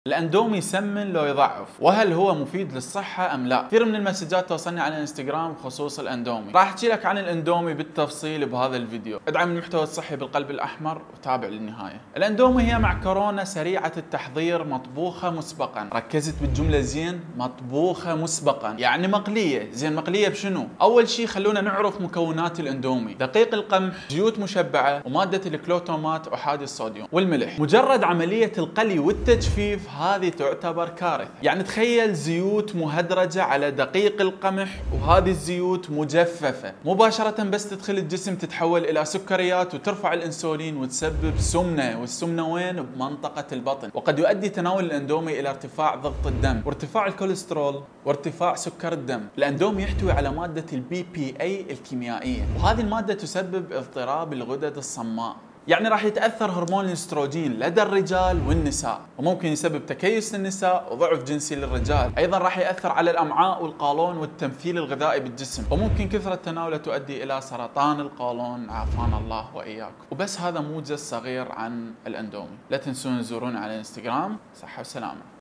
الاندومي يسمن لو يضعف، وهل هو مفيد للصحة ام لا؟ كثير من المسجات توصلني على الانستغرام بخصوص الاندومي. راح احكي لك عن الاندومي بالتفصيل بهذا الفيديو. ادعم المحتوى الصحي بالقلب الاحمر وتابع للنهاية. الاندومي هي معكرونة سريعة التحضير مطبوخة مسبقا. ركزت بالجملة زين، مطبوخة مسبقا، يعني مقلية. زين مقلية بشنو؟ اول شيء خلونا نعرف مكونات الاندومي: دقيق القمح، زيوت مشبعة، ومادة الكلوتامات احادي الصوديوم، والملح. مجرد عملية القلي والتجفيف هذه تعتبر كارثة. يعني تخيل زيوت مهدرجة على دقيق القمح، وهذه الزيوت مجففة مباشرة، بس تدخل الجسم تتحول إلى سكريات وترفع الأنسولين وتسبب سمنة. والسمنة وين؟ بمنطقة البطن. وقد يؤدي تناول الاندومي إلى ارتفاع ضغط الدم وارتفاع الكوليسترول وارتفاع سكر الدم. الاندومي يحتوي على مادة البي بي اي الكيميائية، وهذه المادة تسبب اضطراب الغدد الصماء. يعني راح يتأثر هرمون الاستروجين لدى الرجال والنساء، وممكن يسبب تكيس للنساء وضعف جنسي للرجال. أيضا راح يأثر على الأمعاء والقولون والتمثيل الغذائي بالجسم، وممكن كثرة تناوله تؤدي إلى سرطان القولون، عافانا الله وإياكم. وبس هذا موجز صغير عن الاندومي. لا تنسون تزورونا على الانستغرام. صحة وسلامة.